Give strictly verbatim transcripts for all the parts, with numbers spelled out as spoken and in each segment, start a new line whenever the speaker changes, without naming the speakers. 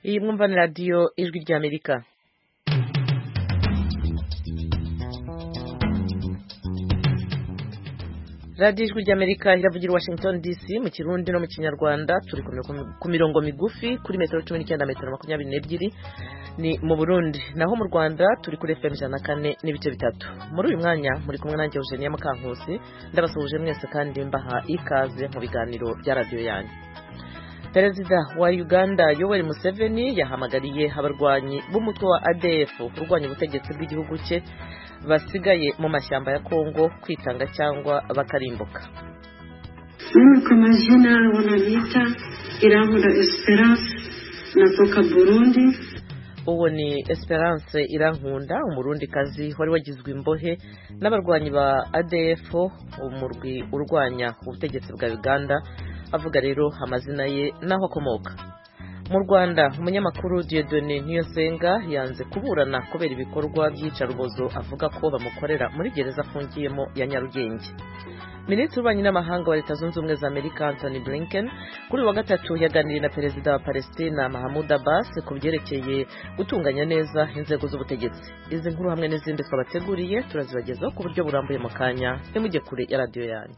Iyi mwumva ni radio Ijwi ry'Amerika. Radio Ijwi ry'Amerika iravugira Washington D C mu Kirundi no mu Kinyarwanda, turi ku mirongo migufi kuri metero cumi n'icyenda metero makumyabiri n'ebyiri ni mu Burundi, naho mu Rwanda turi kuri F M ijana na kane n'ibice bitatu. Muri uyu mwanya muri kumwe nanjye Eugenie Mukankusi, ndabasuhuje mwese kandi mbaha ikaze mu biganiro bya radio yanyu. Perezida wa Uganda Yoweri Museveni yahamagariye abarwanyi b'umutwe wa A D F kurwanya ubutegetsi bw'igihugu cye basigaye mu mashyamba ya Kongo kwitanga cyangwa bakarimbuka.
Mimi kama jina wananiita Irankunda Esperance natoka Burundi.
Uwo ni Esperance Irankunda, umurundi kazi wari wagizwe imbohe n'abarwanyi ba A D F umurwi urwanya ubutegetsi bwa Uganda, avuga rero amazina ye naho akomoka. Mu Rwanda umunyamakuru Dieudonné Niyosenga yanze kuburana kubera ibikorwa by'icarubozo avuga ko bamukorera muri gereza afungiyemo ya Nyarugenge. Minisitiri w'Ububanyi n'Amahanga wa Leta Zunze Ubumwe za Amerika Anthony Blinken kuri wa gatatu yaganiriye na Perezida wa Palestina Mahmoud Abbas ku byerekeye gutunganya neza inzego z'ubutegetsi. Izi nkuru hamwe n'izindi twabateguriye turazibagezaho ku buryo burambuye mu kanya, nimujye kure ya radio yanyu.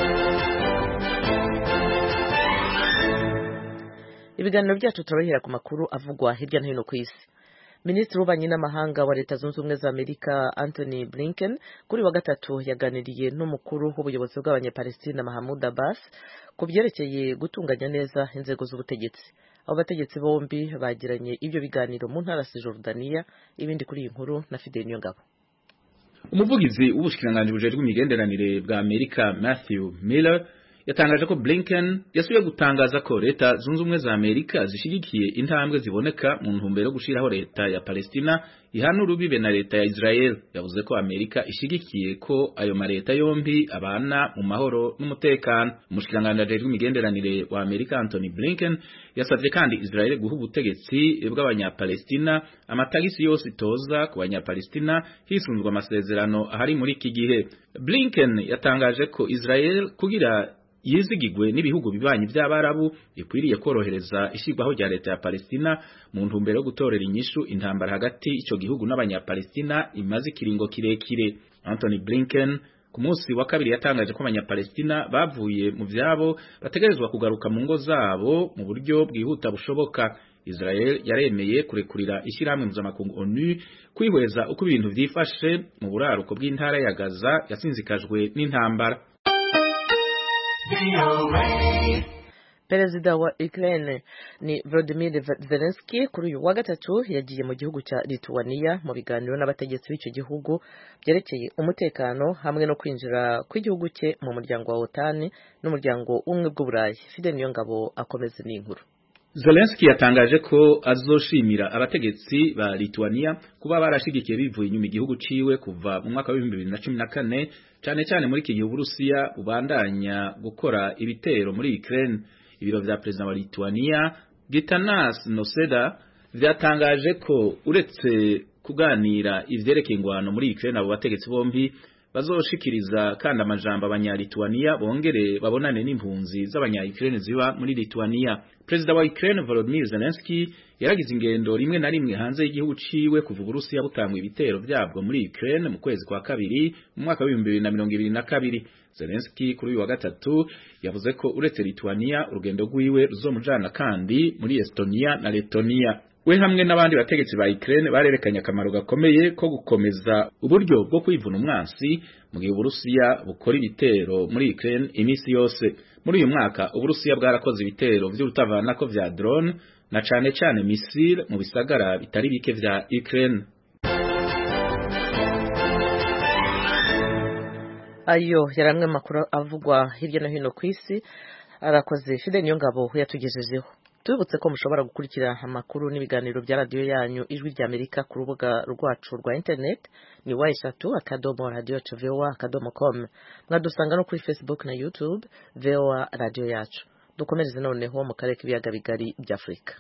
Ibiganiro byacu turabihera ku makuru avugwa hirya no hino ku isi. Minisitiri w'Ububanyi n'Amahanga wa Leta Zunze Ubumwe za Amerika Anthony Blinken kuri wa gatatu yaganiriye n'umukuru w'ubuyobozi bw'abanyapalestina Mahmoud Abbas ku byerekeye gutunganya neza inzego z'ubutegetsi. Abo bategetsi bombi bagiranye ibyo biganiro mu ntara ya Jordania. Ibindi kuri iyi nkuru na Fidel Nyongabo.
Umuvugizi w'ubushikiranganji bujejwe imigenderanire bwa Amerika Matthew Miller yatangaje ko Blinken yasubiye gutangaza ko Leta Zunze Ubumwe za Amerika zishigikiye intambwe ziboneka mu ntumbero yo gushiraho leta ya Palestina ihana urubibe na leta ya Israel. Yavuze ko Amerika ishigikiye ko ayo mareta yombi abana mu mahoro n'umutekano. Umushikiranganji w'imigenderanire wa Amerika Anthony Blinken yasavye kandi Israel guha ubutegetsi bw'abanyapalestina amatagisi yose itoza ku banyapalestina hisunzwe amasezerano ahari muri iki gihe. Blinken yatangaje ko Israel kugira yizigigwe n'ibihugu bibanyi by'Abarabu ikwiriye korohereza ishigwaho rya leta ya Palestina mu ntumbero yo gutorera inyishu intambara hagati ico gihugu n'abanyapalestina imaze ikiringo kirekire. Anthony Blinken ku munsi wa kabiri yatangaje ko abanyapalestina bavuye mu vyabo bategerezwa kugaruka mu ngo zabo mu buryo bwihuta bushoboka. Israel yaremeye kurekurira ishyirahamwe mpuzamakungu ONU kwihweza uko ibintu vyifashe mu buraruko bw'intara ya Gaza yasinzikajwe n'intambara.
Perezida wa Ukraine ni Volodymyr Zelensky kuri uyu wa gatatu yagiye mu gihugu cya Lithuania mu biganiro n'abategetsi b'icyo gihugu byerekeye umutekano hamwe no kwinjira kw'igihugu cye mu muryango wa OTAN n'umuryango umwe bw'Uburayi. Fidel Nyongabo akomeza n'inkuru.
Zelensky yatangaje ko azoshimira abategetsi ba Lithuania kuba barashigikiye bivuye inyuma igihugu ciwe kuva mu mwaka wa bibiri na cumi na kane, cyane cyane muri iki gihe Uburusiya bubandanya gukora ibitero muri Ukraine. Ibiro vya Perezida wa Lithuania Gitanas Nausėda vyatangaje ko uretse kuganira ivyerekeye ingwano muri Ukraine abo bategetsi bombi bazoshikiriza kandi amajambo abanya-Lithuania bongere babonane n'impunzi z'abanya-Ukraine ziba muri Lithuania. Perezida wa Ukraine Volodymyr Zelensky yaragize ingendo rimwe na rimwe hanze y'igihugu ciwe kuva Uburusiya butangwa ibitero byabwo muri Ukraine mu kwezi kwa kabiri mu mwaka wa bibiri na mirongo ibiri na kabiri. Zelensky kuri uyu wa gatatu yavuze ko uretse Lithuania urugendo rwiwe ruzomujana kandi muri Estonia na Letonia. We hamwe n'abandi bategetsi ba Ukraine barerekanye akamaro gakomeye ko gukomeza uburyo bwo kwivuna umwansi mu gihe Uburusiya bukora ibitero muri Ukraine imisi yose. Muri uyu mwaka Uburusiya bwarakoze ibitero vy'urutavanako vya drone na cane cane missile mu bisagara bitari bike vya Ukraine.
Ayo yaramwe makuru avugwa hirya no hino ku isi. Arakoze Fidel Nyongabo yatugejejeho. Tubutse ko mushobora gukurikira amakuru n'ibiganiro bya radio yanyu Ijwi ry'Amerika ku rubuga rwacu rwa internet ni w eshatu akadomo radio v o a akadomo com. Mwadusanga no kuri Facebook na YouTube V O A radio yacu. Dukomereze noneho mu karere k'ibiyaga bigari bya Afrika.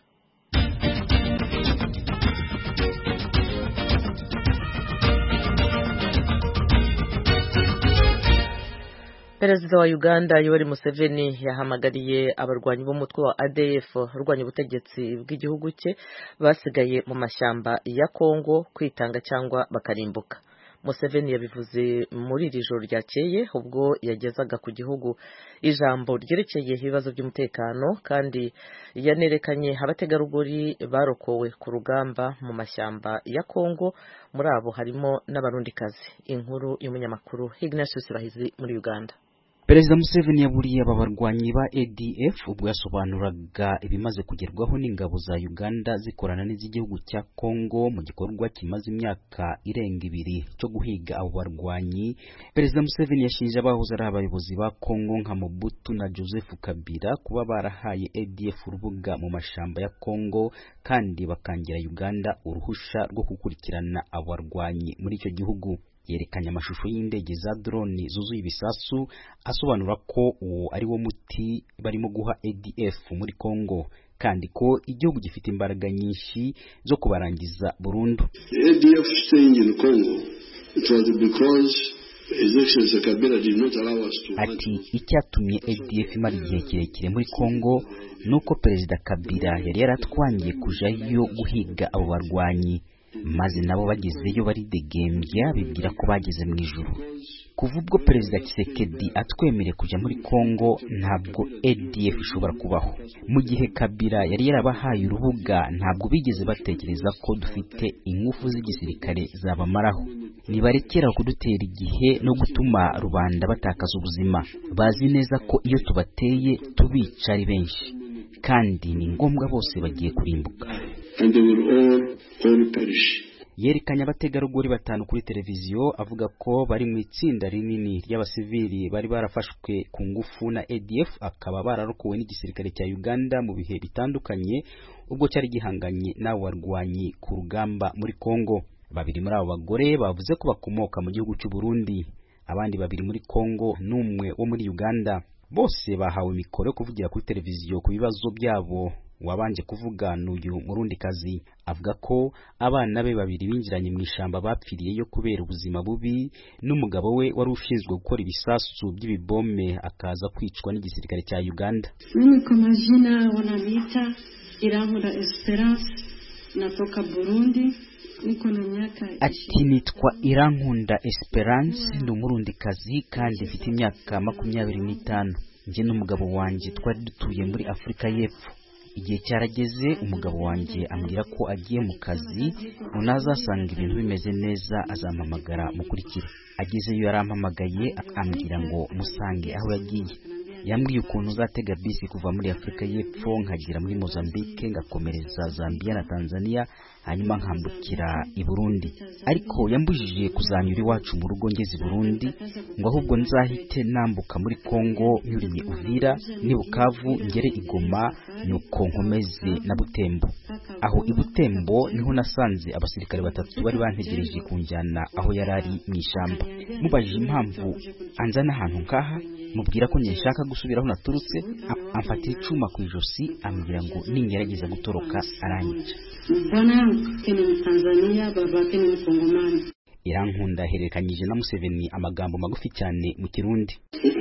Perezida wa Uganda Yoweri Museveni yahamagariye abarwanyi b'umutwe wa A D F urwanya ubutegetsi bw'igihugu cye basigaye mu mashyamba ya Kongo kwitanga cyangwa bakarimbuka. Museveni yabivuze muri iri joro ryakeye ubwo yagezaga ku gihugu ijambo ryerekeye ibibazo by'umutekano, kandi yanerekanye abategarugori barokowe ku rugamba mu mashyamba ya Kongo, muri abo harimo n'abarundikazi. Inkuru y'umunyamakuru Ignatius Bahizi muri Uganda.
Perezida Museveni yaburiye aba barwanyi ba A D F ubwo yasobanuraga ibimaze kugerwaho n'ingabo za Uganda zikorana n'iz'igihugu cya Kongo mu gikorwa kimaze imyaka irenga ibiri cyo guhiga abo barwanyi. Perezida Museveni yashinje abahoze ari abayobozi ba Kongo nka Mobutu na Joseph Kabila kuba barahaye A D F urubuga mu mashamba ya Kongo kandi bakangira Uganda uruhusha rwo gukurikirana abo barwanyi muri icyo gihugu. Yerekanye amashusho y'indege za drone zuzuye ibisasu asobanura ko uwo ari wo muti barimo guha A D F muri Kongo, kandi ko igihugu gifite imbaraga nyinshi zo kubarangiza burundu.
A D F staying in Congo, it was because His Excellency Kabila did not allow us to.
Ati icyatumye A D F imara igihe kirekire muri Kongo nuko Perezida Kabila yari yaratwangiye kujayo guhiga abo barwanyi, maze nabo bagezeyo baridegembya bibwira ko bageze mu ijuru. Kuva ubwo Perezida Tshisekedi atwemereye kuja muri Kongo, ntabwo A D F ishobora kubaho. Mu gihe Kabila yari yarabahaye urubuga, ntabwo bigeze batekereza ko dufite ingufu z'igisirikare zabamaraho. Nibarekera kudutera igihe no gutuma rubanda batakaza ubuzima. Bazi neza ko iyo tubateye tubica ari benshi, kandi ni ngombwa bose bagiye kurimbuka.
And they will all, all perish.
Yerekanye abategarugori batanu kuri televiziyo avuga ko bari mu itsinda rinini ry'abasivili bari barafashwe ku ngufu na A D F, akaba bararokowe n'igisirikare cya Uganda mu bihe bitandukanye ubwo cyari gihanganye n'abarwanyi ku rugamba muri Kongo. Babiri muri abo bagore bavuze ko bakomoka mu gihugu cy'u Burundi, abandi babiri muri Kongo n'umwe wo muri Uganda. Bose bahawe mikoro yo kuvugira kuri televiziyo ku bibazo byabo. Wabanje kuvuga n'uyu Murundikazi avuga ko abana be babiri binjiranye mu ishamba bapfiriyeyo kubera ubuzima bubi, n'umugabo we wari ushinzwe gukora ibisasu by'ibibome akaza kwicwa n'igisirikare cya Uganda.
Mimi kwa majina wananiita Irankunda Esperance, natoka Burundi. Niko na miaka
Ati nitwa Irankunda Esperance, ndi Umurundikazi kandi mfite imyaka makumyabiri n'itanu. Nje n'umugabo wanjye twari dutuye muri Afrika y'Epfo. Igihe cyarageze umugabo wanjye ambwira ko agiye mu kazi, unazasanga ibintu bimeze neza azampamagara mukurikira. Agezeyo yarampamagaye ambwira ngo musange aho yagiye. Yambwiye ukuntu uzatega bisi kuva muri Afrika y'Epfo nkagera muri Mozambique ngakomereza Zambia na Tanzania, hanyuma nkambukira i Burundi. Ariko yambujije kuzanyura iwacu mu rugo ngeze i Burundi, ngo ahubwo nzahite nambuka muri Kongo nyuriye Uvira ni Bukavu ngere i Goma, nuko nkomeze na Butembo. Aho i Butembo niho nasanze abasirikare batatu bari bantegereje kunjyana aho yarari mu ishamba. Mubajije impamvu anzana ahantu nkaha, mubwira ko nshaka gusubiraho naturutse, amfatira icuma ku ijosi ambwira ngo ningerageza gutoroka aranyica.
Bwana kene Tanzania, baba kene Kongomani.
Irankunda herekanyije na Museveni amagambo magufi cyane mu Kirundi.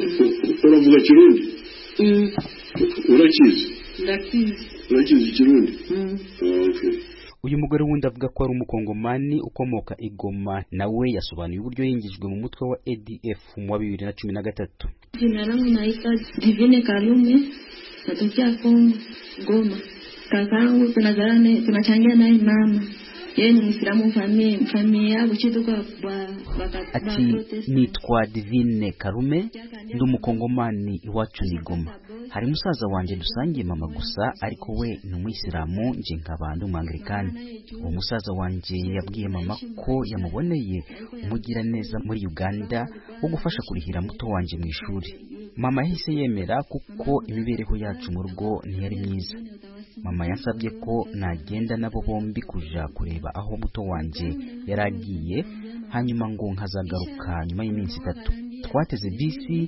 Uravuga Kirundi?
Mm.
Urakizi?
Ndakizi.
Urakizi Kirundi?
Mm.
Okay.
Uyu mugore wundi avuga ko ari umukongomani ukomoka i Goma, nawe yasobanuye uburyo yingijwe mu mutwe wa A D F mu wa bibiri na cumi na gatatu.
Jina langu naitwa Divine Kalume, natokea Kongo, Goma. Kakangu tunazalana, tunachangia naye mama. Yeye ni Muislamu, famille famille yabo chituka kwa baka.
Ati nitwa Divine Karume, ndi umukongomani iwacu ni Goma. Hari musaza wanje dusangiye mama gusa, ariko we ni Umuyisilamu nje nkaba ndi Umwangilikani. Uwo musaza wanje yabwiye mama ko yamuboneye umugira neza muri Uganda wo gufasha kurihira muto wanje mu ishuri. Mama yahise yemera kuko imibereho yacu mu rugo ntiyari myiza. Mama yansabye ko nagenda nabo bombi kuja kureba aho muto wanje yaragiye, hanyuma ngo nkazagaruka nyuma y'iminsi itatu. Twateze bisi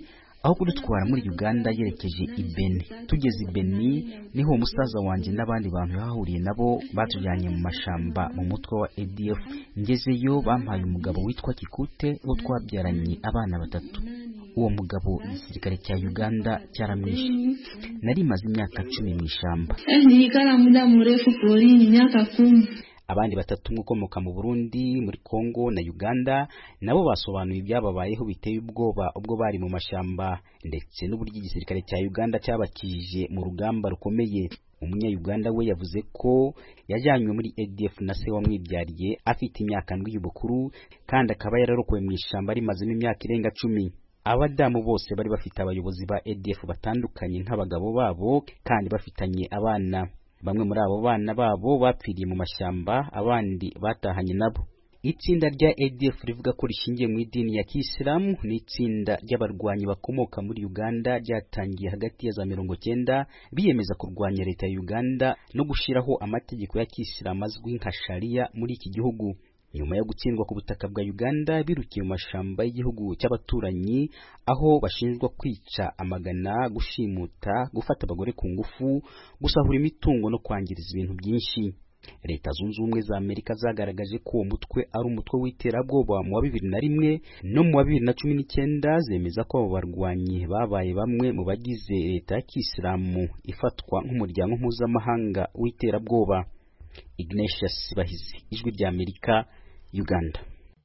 aho kudutwara muri Uganda yerekeje i Beni. Tugeze i Beni niho umusaza wanjye n'abandi bantu bahuriye nabo batujyanye mu mashamba mu mutwe wa A D F. Ngezeyo bampaye umugabo witwa Kikute wo twabyaranye abana batatu. Uwo mugabo igisirikare cya Uganda cyaramwishe. Nari maze imyaka cumi mu ishamba.
Nilikala muda mrefu porini miaka kumi.
Abandi batatu mukomoka mu Burundi, muri Kongo na Uganda nabo basobanuye ibyababayeho biteye ubwoba ubwo bari mu mashamba, ndetse n'uburyo igisirikare cya Uganda cyabakije mu rugamba rukomeye. Umunya Uganda we yavuze ko yajyanywe muri A D F na se wamwibyariye afite imyaka ndwi y'ubukuru, kandi akaba yararokowe mu ishamba rimazemo imyaka irenga cumi. Abadamu bose bari bafite abayobozi ba A D F batandukanye nk'abagabo babo kandi bafitanye abana. Bamwe muri abo bana babo bapfiriye mu mashyamba, abandi batahanye nabo. Itsinda rya A D F rivuga ko rishingiye mu idini ya Kisilamu ni itsinda ry'abarwanyi bakomoka muri Uganda ryatangiye hagati ya za mirongo cyenda biyemeza kurwanya leta ya Uganda no gushiraho amategeko ya Kisilamu azwi nka Sharia muri iki gihugu. Nyuma yo gutsindwa ku butaka bwa Uganda birukiye mu mashamba y'igihugu cy'abaturanyi, aho bashinjwa kwica amagana, gushimuta, gufata abagore ku ngufu, gusahura imitungo no kwangiriza ibintu byinshi. Leta Zunze Ubumwe za Amerika zagaragaje ko uwo mutwe ari umutwe w'iterabwoba mu wa bibiri na rimwe no mu wa bibiri na cumi n'icyenda, zemeza ko abo barwanyi babaye bamwe mu bagize leta ya Kisilamu ifatwa nk'umuryango mpuzamahanga w'iterabwoba. Ignatius Bahizi, Ijwi rya Amerika, Uganda.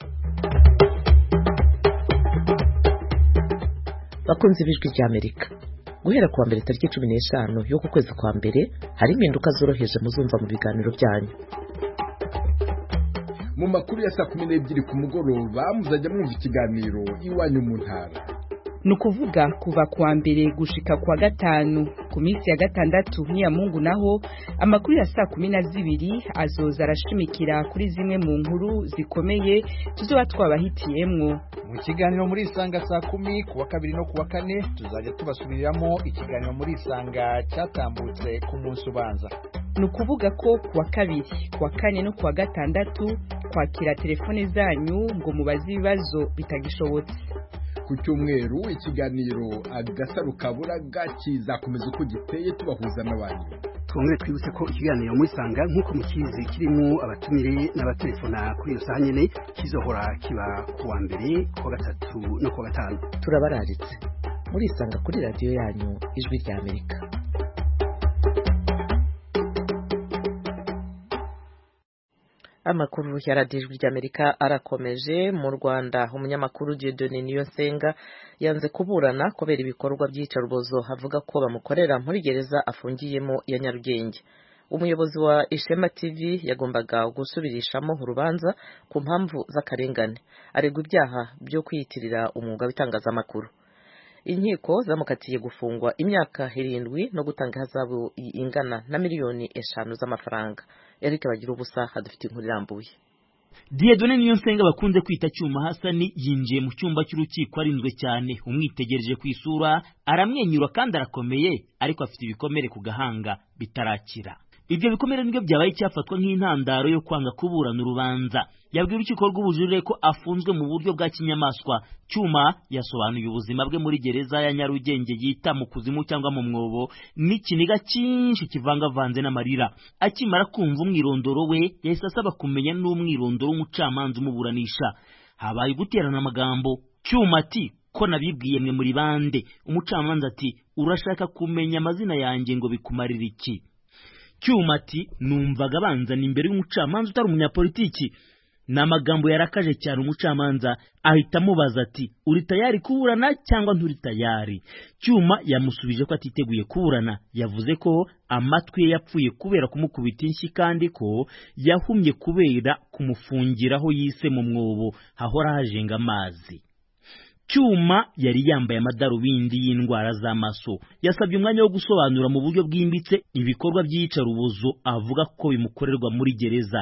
Bakunze Ijwi rya Amerika, guhera kuwa mbere tariki cumi n'eshanu yo ku kwezi kwa mbere hari impinduka zoroheje muzumva mu biganiro byanyu.
Mu makuru ya saa kumi n'ebyiri ku mugoroba muzajya mwumva ikiganiro Iwanyu mu Ntara.
Nukuvuga kuva kuwa mbere gushika kwa gatanu, ku minsi ya gatandatu niya Mungu naho amakuru ya saa kumi na zibiri azoza arashimikira kuri zimwe mu nkuru zikomeye tuzoba twabahitiyemwo.
Mu kiganiro muri Isanga saa kumi kuwa kabiri no kuwa kane tuzajya tubasubiriramo ikiganiro muri Isanga cyatambutse ku munsi ubanza.
Nukuvuga ko kuwa kabiri, kuwa kane no kuwa gatandatu kwakira telefone zanyu ngo mubaze ibibazo bitagishobotse.
Ku cyumweru ikiganiro Agasaro Kaburaga kizakomeza uko giteye tubahuza n'abantu.
Twongere twibutse ko ikiganiro muri Sanga nk'uko mukizi kirimo abatumire n'abatelefona kuri iyo saha nyene kizohora kiba kuwa mbere, kuwa gatatu no kuwa gatanu.
Turabararitse muri Sanga kuri radio yanyu Ijwi rya Amerika. Amakuru ya Radio Ijwi rya Amerika arakomeje. Mu Rwanda umunyamakuru Dieudonné Niyonsenga yanze kuburana kubera ibikorwa by'icarubozo havuga ko bamukorera muri gereza afungiyemo ya Nyarugenge. Umuyobozi wa Ishema T V yagombaga gusubirishamo urubanza ku mpamvu z'akarengane, aregwa ibyaha byo kwiyitirira umwuga w'itangazamakuru. Inkiko zamukatiye gufungwa imyaka irindwi no gutanga hazabu ingana na miliyoni eshanu z'amafaranga. Eric Bagira ubusa hadufite inkuru irambuye.
Dieudonné Niyonsenga bakunze kwita Cyuma Hasani yinjiye mu cyumba cy'urukiko arinzwe cyane. Umwitegereje ku isura aramwenyura kandi arakomeye, ariko afite ibikomere ku gahanga bitarakira. Ibyo bikomere nibyo byabaye cyafatwa nk'intandaro yo kwanga kuburana urubanza. Yabwiye urukiko rw'ubujurire ko afunzwe mu buryo bwa kinyamaswa. Cyuma yasobanuye ubuzima bwe muri gereza ya Nyarugenge yita mu kuzimu cyangwa mu mwobo n'ikiniga cyinshi kivangavanze n'amarira. Akimara kumva umwirondoro we yahise asaba kumenya n'umwirondoro w'umucamanza umuburanisha. Habaye guterana amagambo. Cyuma ati ko nabibwiye mwe muri bande. Umucamanza ati urashaka kumenya amazina yanjye ngo bikumarira iki? Cyuma ati numvaga banzana imbere y'umucamanza utari umunyapolitiki. N'amagambo yarakaje cyane umucamanza ahita amubaza ati uri tayari kuburana cyangwa nturi tayari? Cyuma yamusubije ko atiteguye kuburana. Yavuze ko amatwi ye yapfuye kubera kumukubita inshyi kandi ko yahumye kubera kumufungiraho yise mu mwobo hahora hajenga amazi. Cyuma yari yambaye amadarubindi y'indwara z'amaso. Yasabye umwanya wo gusobanura mu buryo bwimbitse ibikorwa by'iyicarubozo avuga ko bimukorerwa muri gereza.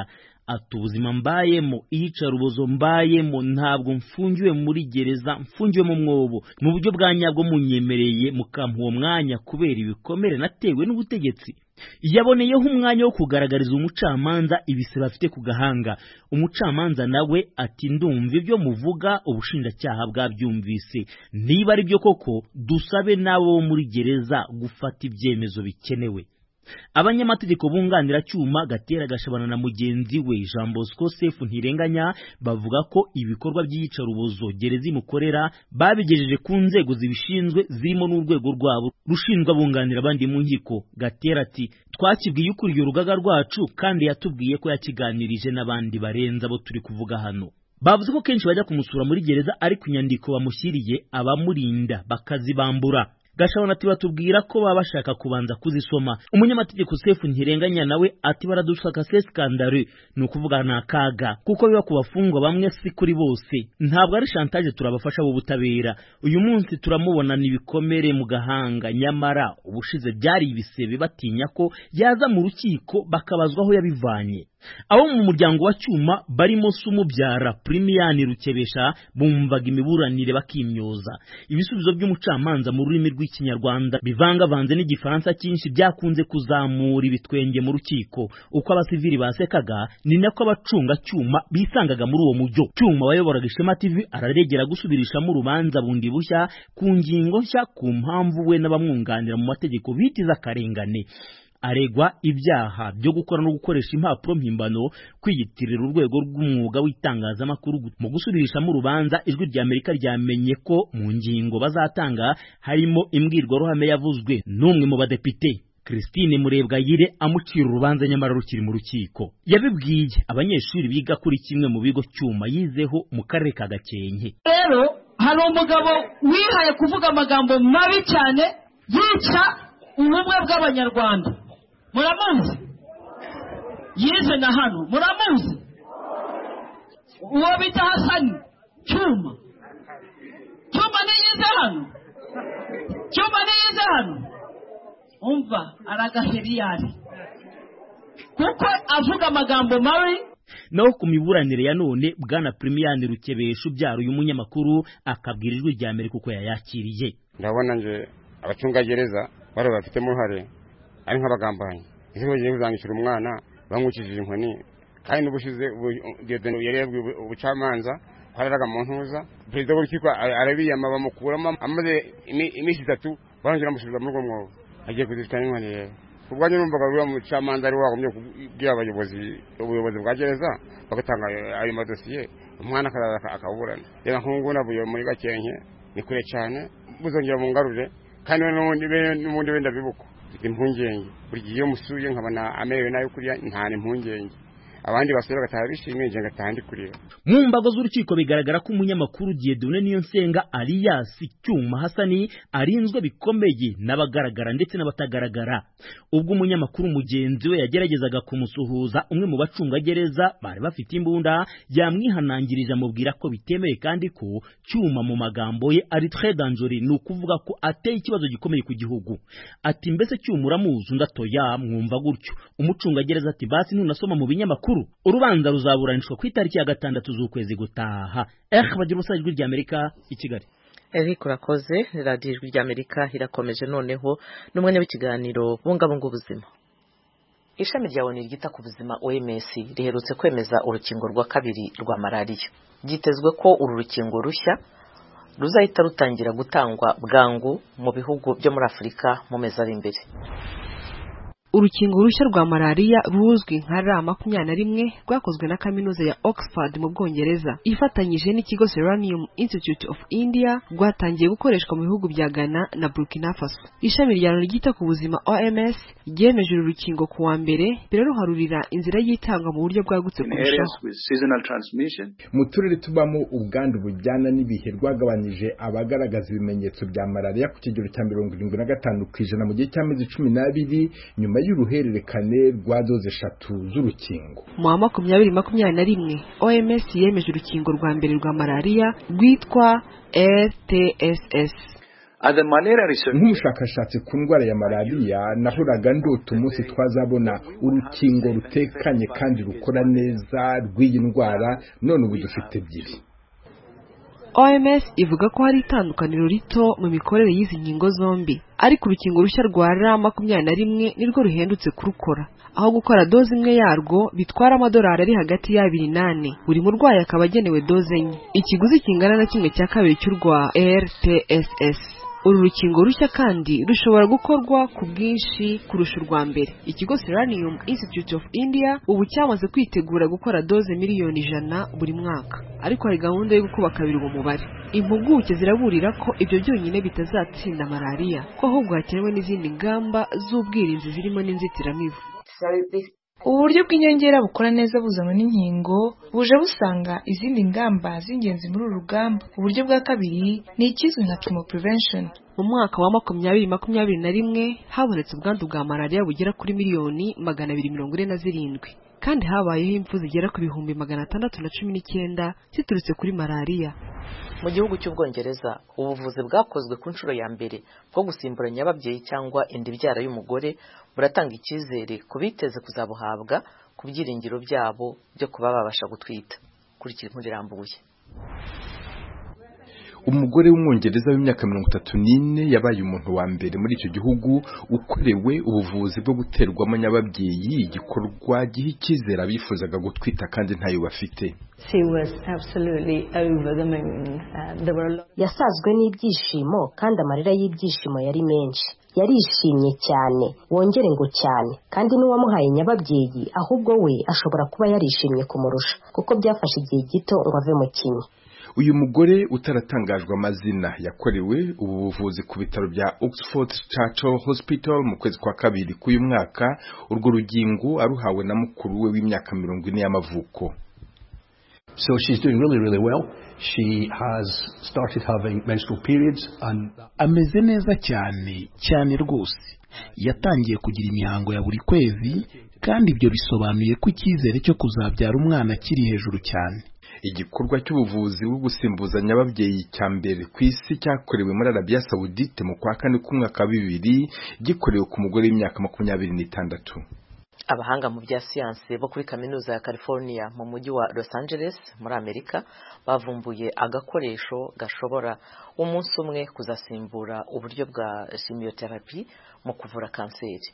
ati ubuzima mbayemo iyicarubozo mbayemo ntabwo mfungiwe muri gereza mfungiwe mu mwobo mu buryo bwa nyabwo munyemereye mukampa uwo mwanya kubera ibikomere natewe n'ubutegetsi. Yaboneyeho umwanya wo kugaragariza umucamanza ibise bafite ku gahanga. Umucamanza nawe ati ndumva ibyo muvuga ubushinjacyaha bwabyumvise, niba ari byo koko dusabe nabo muri gereza gufata ibyemezo bikenewe. Abanyamategeko bunganira Cyuma Gatera Gashabana na mugenzi we Jean Bosco Sefu Ntirenganya bavuga ko ibikorwa by'iyicarubozo gereza imukorera babigejeje ku nzego zibishinzwe zirimo n'urwego rwabo rushinzwe bunganira abandi mu nkiko. Gatera ati twakibwiye ukuriye urugaga rwacu kandi yatubwiye ko yakiganirije n'abandi barenza abo turi kuvuga hano. Bavuze ko kenshi bajya kumusura muri gereza ariko inyandiko bamushyiriye abamurinda bakazibambura. Gashabana ati batubwira ko baba bashaka kubanza kuzisoma. Umunyamategeko Sefu Ntirenganya nawe ati baradushaka se skandale ni ukuvuga na kaga kuko biba kubafungwa bamwe si kuri bose, ntabwo ari chantage turabafasha bo butabera. Uyu munsi turamubona nibikomere mu gahanga, nyamara ubushize byari ibisebe batinya ko yaza mu rukiko bakabazwaho yabivanye. Abo mu muryango wa Cyuma barimo sumubyara Premian Rukebesha bumvaga imiburanire bakimyoza. Ibisubizo by'umucamanza mu rurimi rw'ikinyarwanda bivangavanze n'igifaransa cyinshi byakunze kuzamura ibitwenge mu rukiko. Uko abasivili basekaga ni nako abacunga Cyuma bisangaga muri uwo mujyo. Cyuma wayoboraga Ishema T V araregera gusubirisha mu rubanza bundi bushya ku ngingo nshya ku mpamvu we n'abamwunganira mu mategeko bitiza karengane. Aregwa ibyaha byo gukora no gukoresha impapuro mpimbano, kwiyitirira urwego rw'umwuga w'itangazamakuru. Mu gusubirisha mu rubanza Ijwi rya Amerika ryamenye ko mu ngingo bazatanga harimo imbwirwaruhame yavuzwe n'umwe mu badepite Christine Murebwayire amucira urubanza nyamara rukiri mu rukiko. Yabibwiye abanyeshuri biga kuri kimwe mu bigo Cyuma yizeho mu karere ka Gakenke.
Rero hari umugabo wihaye kuvuga amagambo mabi cyane yica ubumwe bw'Abanyarwanda. Muramuzi? Yize na hano. Muramuzi? Uwo bita Hasani Cyuma. Cyuma ni yize hano. Cyuma ni yize hano. Umva aragaheriyari. Kuko avuga amagambo mabi.
Naho ku miburanire ya none Bwana Premian Rukebesha ubyara uyu munyamakuru akabwira Ijwi rya Amerika uko yayakiriye.
Ndabona nje abacungagereza bari bafite muhare ari nk'abagambanyi. Ese bagiye kuzangishira umwana bamwukishije inkoni kandi n'ubushize Diedone yarebwe ubucamanza hararaga mu ntuza perezida w'urukiko arabiyama bamukuramo amaze imisi itatu barongera amusubiza muri mwobo agiye kuzifitana inkoni rero. Ubwo nyine numvaga buri mucamanza ari wagomye kubwira abayobozi ubuyobozi bwa gereza bagatanga ayo madosiye umwana akaza akaburana. Reba nk'ubu nabuye muri Gakenke ni kure cyane buzongera mu ngarure kandi n'ubundi wenda bibuko impungenge buri gihe musuye nkabona amerewe nayo kuriya nta impungenge abandi basore batari bishimye nje ngatandi kurira.
Mu mbago z'urukiko bigaragara ko umunyamakuru Diedone Niyonsenga alias Cyuma Hasani arinzwe bikomeye n'abagaragara ndetse n'abatagaragara. Ubwo umunyamakuru mugenzi we yageragezaga kumusuhuza umwe mu bacungagereza bari bafite imbunda yamwihanangirije amubwira ko bitemeye kandi ko Cyuma mu magambo ye ari très dangereux, ni ukuvuga ko ateye ikibazo gikomeye ku gihugu. Ati mbese Cyuma uramuzi? Ndatoya mwumva gutyo. Umucungagereza ati basi ntunasoma mu binyamakuru. Urubanza ruzaburanishwa ku itariki ya gatandatu z'ukwezi gutaha. Eh bagira ubusa Ijwi rya Amerika i Kigali.
Eric urakoze. Radio Ijwi rya Amerika irakomeje noneho n'umwanya w'ikiganiro bungabunga ubuzima. Ishami rya O N U ryita ku buzima O M S riherutse kwemeza urukingo rwa kabiri rwa malaria. Gitezwe ko uru rukingo rushya ruzahita rutangira gutangwa bwangu mu bihugu byo muri Afurika mu mezi ari imbere.
Urukingo rushya rwa malaria ruzwi nka R makumyabiri na rimwe rwakozwe na kaminuza ya Oxford mu Bwongereza ifatanyije n'ikigo Serum Institute of India rwatangiye gukoreshwa mu bihugu bya Ghana na Burkina Faso. Ishami rya O N U ryita ku buzima O M S ryemeje uru rukingo ku wa mbere mbere ruharurira inzira y'itangwa mu buryo bwagutse kurushaho.
Mu turere tubamo ubwandu bujyana n'ibihe rwagabanyije abagaragaza ibimenyetso bya malaria ku kigero cya mirongo irindwi na gatanu ku ijana mu gihe cy'amezi cumi n'abiri nyuma y'uruhererekane rwa doze eshatu z'urukingo.
Mu wa makumyabiri makumyabiri na rimwe O M S yemeje urukingo rwa mbere rwa malaria rwitwa R T S S.
nk'umushakashatsi ku ndwara ya malariya nahoraga ndota umunsi twazabona urukingo rutekanye kandi rukora neza rw'iyi ndwara, none ubu dufite ebyiri.
O M S ivuga ko hari itandukaniro rito mu mikorere y'izi nkingo zombi, ariko urukingo rushya rwa R makumyabiri na rimwe nirwo ruhendutse kurukora, aho gukora doze imwe yarwo bitwara amadolari ari hagati y'abiri nane, buri murwayi akaba agenewe doze enye, ikiguzi kingana na kimwe cya kabiri cy'urwa R T S S. Uru rukingo rushya kandi rushobora gukorwa ku bwinshi kurusha urwa mbere. Ikigo Serum Institute of India ubu cyamaze kwitegura gukora doze miliyoni ijana buri mwaka, ariko hari gahunda yo gukuba kabiri uwo mubare. Impuguke ziraburira ko ibyo byonyine bitazatsinda malariya, ko ahubwo hakenewe n'izindi ngamba z'ubwirinzi zirimo n'inzitiramibu.
Uburyo bw'inyongera bukora neza buzanwa n'inkingo buje busanga izindi ngamba z'ingenzi muri uru rugamba. Uburyo bwa kabiri ni ikizwi nka chemo prevention.
Mu mwaka wa makumyabiri makumyabiri na rimwe habonetse ubwandu bwa malariya bugera kuri miliyoni magana abiri mirongo ine na zirindwi, kandi habayeho impfu zigera ku bihumbi magana atandatu na cumi n'icyenda ziturutse kuri malariya.
Mu gihugu cy'Ubwongereza ubuvuzi bwakozwe ku nshuro ya mbere bwo gusimburanya ababyeyi cyangwa inda ibyara y'umugore buratanga icyizere ku biteze kuzabuhabwa ku byiringiro byabo byo kuba babasha gutwita. Kurikira inkuru irambuye.
Umugore w'umwongereza w'imyaka mirongo itatu n'ine yabaye umuntu wa mbere muri icyo gihugu ukorewe ubuvuzi bwo guterwamo nyababyeyi, igikorwa giha icyizere abifuzaga gutwita kandi ntayo bafite.
Yasazwe n'ibyishimo kandi amarira y'ibyishimo yari menshi. Yarishimye cyane, wongere ngo cyane, kandi n'uwamuhaye nyababyeyi ahubwo we ashobora kuba yarishimye kumurusha, kuko byafashe igihe gito ngo ave mu kinyi.
Uyu mugore utaratangajwe amazina yakorewe ubu buvuzi ku bitaro bya Oxford Churchill Hospital mu kwezi kwa kabiri k'uyu mwaka, urwo rugingo aruhawe na mukuru we w'imyaka mirongo ine y'amavuko.
So she's doing really really well. She has started having menstrual periods and
ameze neza cyane cyane rwose. Yatangiye kugira imihango ya buri kwezi, kandi ibyo bisobanuye ko icyizere cyo kuzabyara umwana kiri hejuru cyane.
Igikorwa cy'ubuvuzi bwo gusimbuza nyababyeyi cya mbere ku isi cyakorewe muri Arabia Saudite mu kwa kane k'umwaka wa bibiri, gikorewe ku mugore w'imyaka makumyabiri n'itandatu.
Abahanga mu bya siyansi bo kuri kaminuza ya California mu mujyi wa Los Angeles muri Amerika bavumbuye agakoresho gashobora umunsi umwe kuzasimbura uburyo bwa chemotherapy mu kuvura kanseri.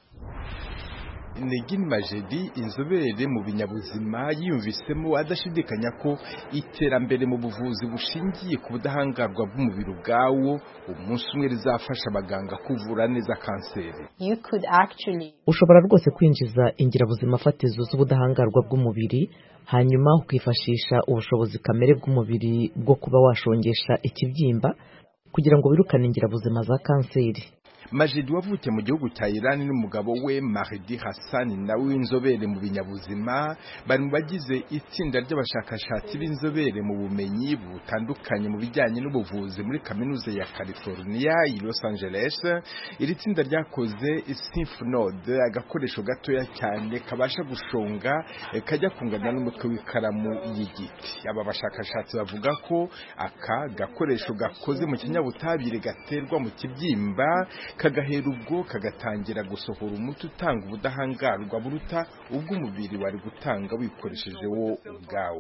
Negin Majedi, inzobere mu binyabuzima, yiyumvisemo adashidikanya ko iterambere mu buvuzi bushingiye ku budahangarwa bw'umubiri ubwawo umunsi umwe rizafasha abaganga kuvura neza kanseri.
Ushobora rwose kwinjiza ingirabuzima fatizo z'ubudahangarwa bw'umubiri, hanyuma ukifashisha ubushobozi kamere bw'umubiri bwo kuba washongesha ikibyimba kugira ngo wirukane ingirabuzima za kanseri.
Majidi wavukiye mu gihugu cya Iran n'umugabo we Mahdi Hassan nawe w'inzobere mu binyabuzima, bari mu bagize itsinda ry'abashakashatsi b'inzobere mu bumenyi butandukanye mu bijyanye n'ubuvuzi muri kaminuza ya California i Los Angeles. Iri tsinda ryakoze Symphonode, agakoresho gatoya cyane kabasha gushonga kajya kungana n'umutwe w'ikaramu y'igiti. Aba bashakashatsi bavuga ko aka gakoresho gakoze mu kinyabutabire gaterwa mu kibyimba, kagahera ubwo kagatangira gusohora umuti utanga ubudahangarwa buruta ubw'umubiri wari gutanga wikoresheje wo ubwawo.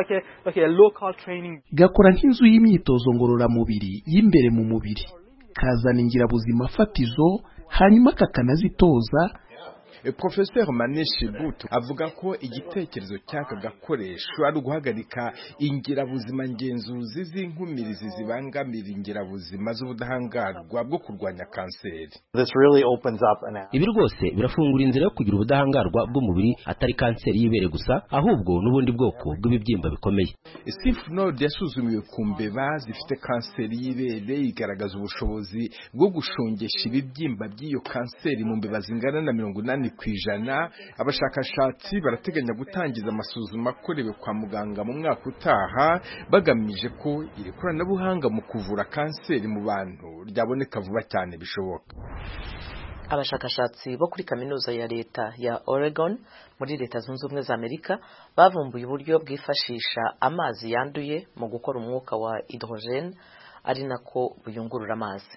Gakora nk'inzu y'imyitozo ngororamubiri y'imbere mu mubiri, kazana ingirabuzima fatizo hanyuma kakanazitoza.
Professor Maneshi Butu avuga ko igitekerezo cy'aka gakoresho ari uguhagarika ingirabuzima ngenzuzi z'inkumirizi zibangamira ingirabuzima z'ubudahangarwa bwo kurwanya kanseri.
Ibi rwose birafungura inzira yo kugira ubudahangarwa bw'umubiri atari kanseri y'ibere gusa, ahubwo n'ubundi bwoko bw'ibibyimba bikomeye.
Symphonode yasuzumiwe ku mbeba zifite kanseri y'ibere, igaragaza ubushobozi bwo gushongesha ibibyimba by'iyo kanseri mu mbeba zingana na mirongo inani kwijana. Abashakashatsi barateganya gutangiza amasuzuma akorewe kwa muganga mu mwaka utaha, bagamije ko iri koranabuhanga mu kuvura kanseri mu bantu ryaboneka vuba cyane bishoboka.
Abashakashatsi bo kuri kaminuza ya leta ya Oregon muri leta zunze ubumwe za Amerika bavumbuye uburyo bwifashisha amazi yanduye mu gukora umwuka wa hydrogen, ari nako buyungurura amazi.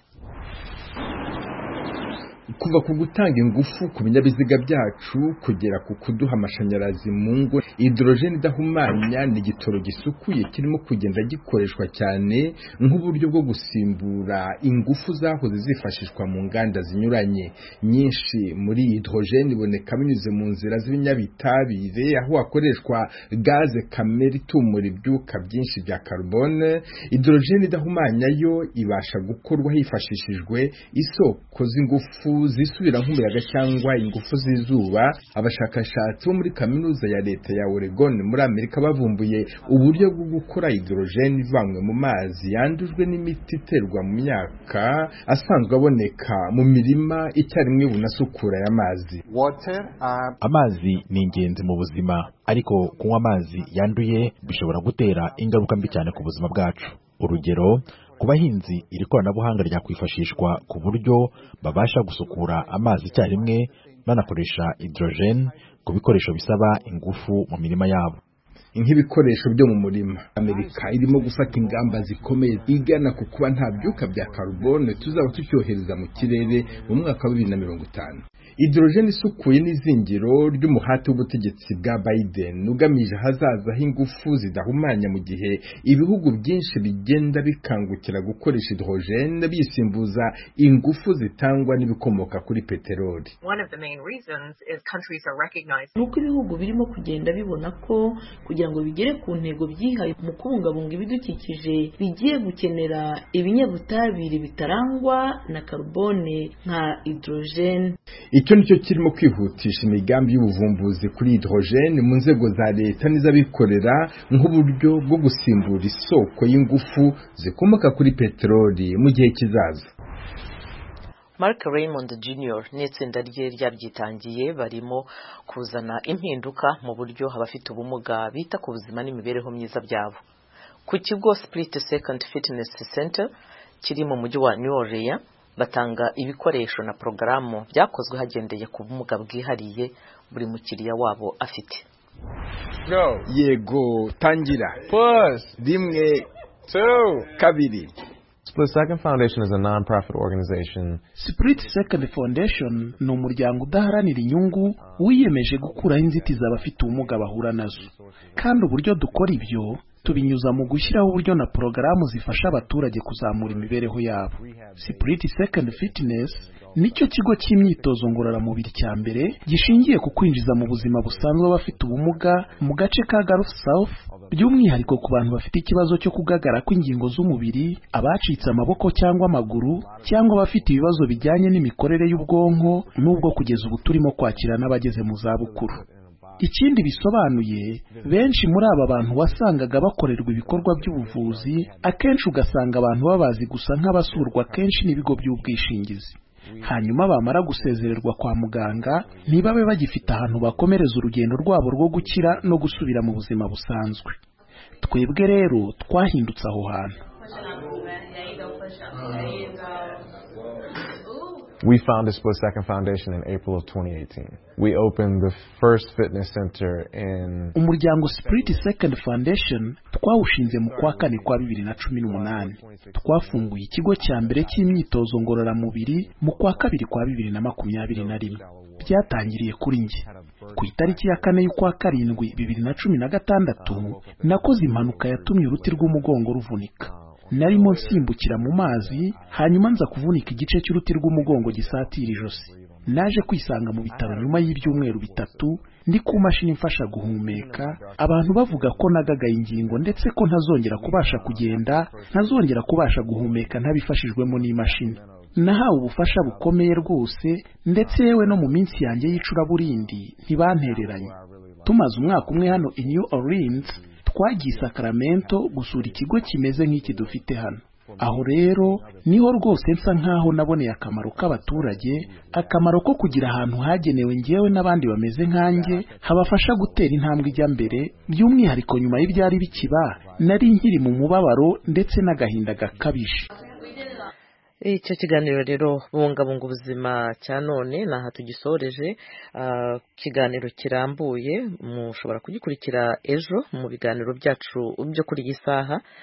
kuva ku gutanga ingufu ku binyabiziga byacu kugera ku kuduha amashanyarazi mu ngo, hydrogen idahumanya ni igitoro gisukuye kirimo kugenda gikoreshwa cyane nk'uburyo bwo gusimbura ingufu zahoze zifashishwa mu nganda zinyuranye. Nyinshi muri hydrogen iboneka binyuze mu nzira z'ibinyabitabire, aho hakoreshwa gaze kamere itumura ibyuka byinshi bya carbone. Hydrogen idahumanya yo ibasha gukorwa hifashishijwe isoko z'ingufu zisubira nk'umuyaga cyangwa ingufu z'izuba. Abashakashatsi bo muri kaminuza ya leta ya Oregon muri Amerika bavumbuye uburyo bwo gukora hydrogen ivanywe mu mazi yandujwe n'imiti iterwa mu myaka asanzwe aboneka mu mirima icyarimwe bunasukura y'amazi.
Amazi ni ingenzi mu buzima, ariko kunywa amazi yanduye bishobora gutera ingaruka mbi cyane ku buzima bwacu. Urugero, ku bahinzi iri koranabuhanga ryakwifashishwa ku buryo babasha gusukura amazi icyarimwe banakoresha hydrogen ku bikoresho bisaba ingufu mu mirima yabo.
Nk'ibikoresho byo mu murima, Amerika irimo gufata ingamba zikomeye igana ku kuba nta byuka bya carbone tuzaba tucyohereza mu kirere mu mwaka wa bibiri na mirongo itanu. Hydrogen isukuye n'izingiro ry'umuhati w'ubutegetsi bwa Biden ugamije hazaza h'ingufu zidahumanya, mu gihe ibihugu byinshi bigenda bikangukira gukoresha hydrogen bisimbuza ingufu zitangwa n'ibikomoka kuri peteroli.
Nuko ibihugu birimo kugenda bibona ko kugira ngo bigere ku ntego byihaye mu kubungabunga ibidukikije bigiye gukenera ibinyabutabire bitarangwa na carbone nka hydrogen.
Icyo nicyo kirimo kwihutisha imigambi y'ubuvumbuzi kuri hydrogen mu nzego za leta n'iz'abikorera nk'uburyo bwo gusimbura isoko y'ingufu zikomoka kuri peteroli mu gihe kizaza.
Mark Raymond Junior n'itsinda rye ryabyitangiye barimo kuzana impinduka mu buryo abafite ubumuga bita ku buzima n'imibereho myiza byabo. Ku kigo Split Second Fitness Center kiri mu mujyi wa New Orleans, batanga ibikoresho na porogaramu byakozwe hagendeye ku bumuga bwihariye buri mukiriya wabo afite.
Go. Yego, tangira. Pause. Rimwe, two, kabiri.
Split Second Foundation is a non-profit organization.
Split Second Foundation ni umuryango udaharanira inyungu wiyemeje gukuraho inzitizi abafite ubumuga bahura nazo, kandi uburyo dukora ibyo tubinyuza mu gushyiraho uburyo na porogaramu zifasha abaturage kuzamura imibereho yabo. Split Second Fitness nicyo kigo cy'imyitozo ngororamubiri cya mbere gishingiye ku kwinjiza mu buzima busanzwe abafite ubumuga mu gace ka Gulf South, by'umwihariko ku bantu bafite ikibazo cyo kugagara kw'ingingo z'umubiri, abacitse amaboko cyangwa amaguru, cyangwa abafite ibibazo bijyanye n'imikorere y'ubwonko, n'ubwo kugeza ubu turimo kwakira n'abageze mu zabukuru. Ikindi bisobanuye, benshi muri aba bantu wasangaga bakorerwa ibikorwa by'ubuvuzi, akenshi ugasanga abantu babazi gusa nk'abasurwa kenshi n'ibigo by'ubwishingizi. Hanyuma bamara gusezererwa kwa muganga, ntibabe bagifite ahantu bakomereza urugendo rwabo rwo gukira no gusubira mu buzima busanzwe. Twebwe rero twahindutse aho hantu.
We founded Split Second Foundation in April of twenty eighteen. We opened the first fitness center in
Umuryango Split Second Foundation twawushinze mu kwa kane kwa bibiri na cumi n'umunani. Twafunguye ikigo cya mbere cy'imyitozo ngororamubiri mu kwa kabiri kwa bibiri na makumyabiri na rimwe. Byatangiriye kuri njye. Ku itariki ya kane y'ukwa karindwi bibiri na cumi na gatandatu nakoze impanuka yatumye uruti rw'umugongo ruvunika. Narimo nsimbukira mu mazi, hanyuma nza kuvunika igice cy'uruti rw'umugongo gisatira ijosi. Naje kwisanga mu bitaro nyuma y'ibyumweru bitatu, ndi ku mashini mfasha guhumeka, abantu bavuga ko nagagaye ingingo ndetse ko ntazongera kubasha kugenda, ntazongera kubasha guhumeka ntabifashijwemo n'imashini. Nahawe ubufasha bukomeye rwose, ndetse yewe no mu minsi yanjye y'icuraburindi ntibantereranye. Tumaze umwaka umwe hano i New Orleans, twagiye Sacramento gusura ikigo kimeze nk'iki dufite hano. Aho rero niho rwose nsa nkaho naboneye akamaro k'abaturage, akamaro ko kugira ahantu hagenewe ngewe n'abandi bameze nkanjye habafasha gutera intambwe ijya mbere, by'umwihariko nyuma y'ibyari bikiba, nari nkiri mu mubabaro ndetse n'agahinda gakabije.
Icyo kiganiro rero bungabunga ubuzima cya none naha tugisoreje. Uh, kiganiro kirambuye mushobora kugikurikira ejo mu biganiro byacu byo kuri iyi saha.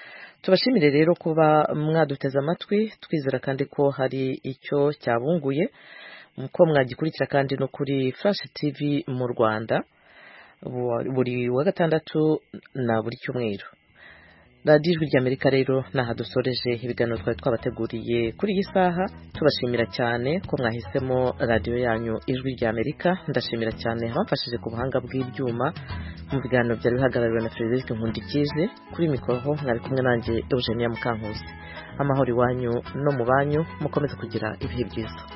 tubashimire rero kuba mwaduteze amatwi twizera kandi ko hari icyo cyabunguye ko mwagikurikira kandi no kuri Flash T V mu Rwanda buri wa gatandatu na buri cyumweru. radiyo ijwi ry'Amerika rero naha dusoreje ibiganiro twari twabateguriye kuri iyi saha tubashimira cyane ko mwahisemo radiyo yanyu ijwi ry'Amerika. ndashimira cyane abamfashije ku buhanga bw'ibyuma mu biganiro byari bihagarariwe na Frederic Nkundikije. kuri mikoro mwari kumwe nanjye Eugenia Mukankusi. amahoro iwanyu no mu banyu mukomeze kugira ibihe byiza.